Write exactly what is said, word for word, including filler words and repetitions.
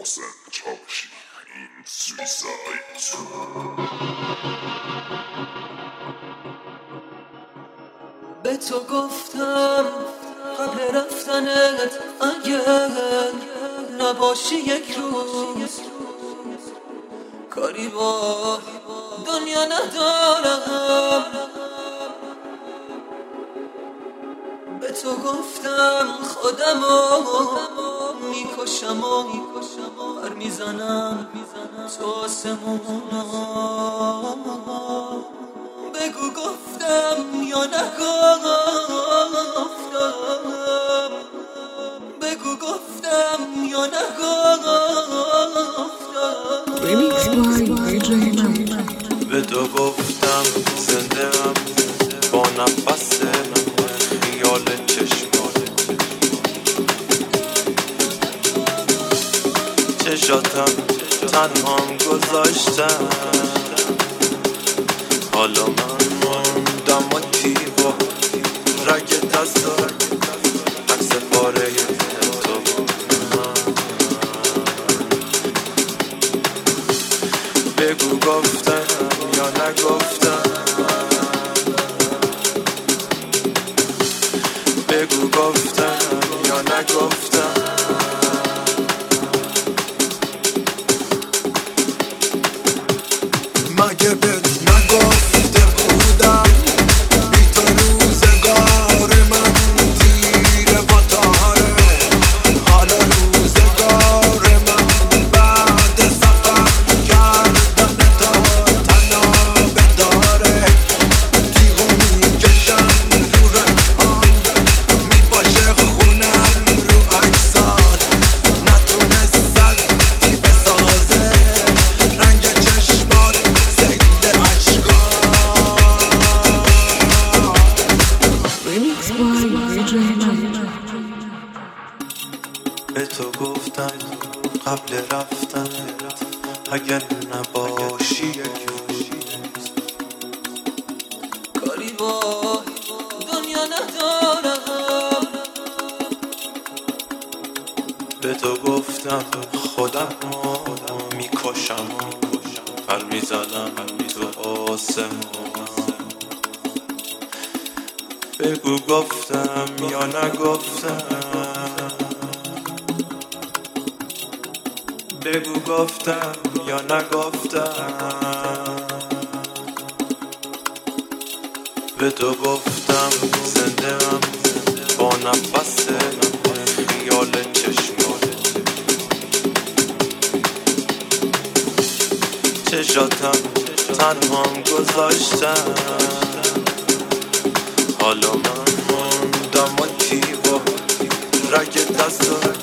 محسن چاوشی این سویساید. به تو گفتم قبل رفتنت اگر نباشی یک روز کاری با دنیا ندارم. به تو گفتم خودمو میکشم و پر میزنم تو آسمونا. بگو گفتم یا نگفتم، بگو گفتم یا نگفتم. Remix by دی جی Mehmet. به تو گفتم زنده ام با نفس خیال چشمات، چشاتم تنهام گذاشتم. حالا من موندم و تیبا رگ دستا عکس پاره تو من. بگو گفتم یا نگفتم، بگو گفتم یا نگفتم. مگه بهت نگفته بودم بی تو روزگار من تیره و تاره. حالا روزگار من بعد سفر کردن تا تنابه داره. تیغو میکشم رو رکان میباشه خونم رو عکسات. نتونست سلطی بسازه رنگ چشمات زید عشقات. Remix by دی جی Mehmet. به تو گفتم قبل رفتن اگر نباشی یک روز کاری با دنیا ندارم. به تو گفتم خودم رو میکشم پر میزنم تو آسمون. بگو گفتم یا نگفتم، بگو گفتم یا نگفتم. به تو گفتم زنده ام با نفس خیال چشمات، چشاتم تنهام گذاشتم. حالا من موندم و تیبا رگ دستات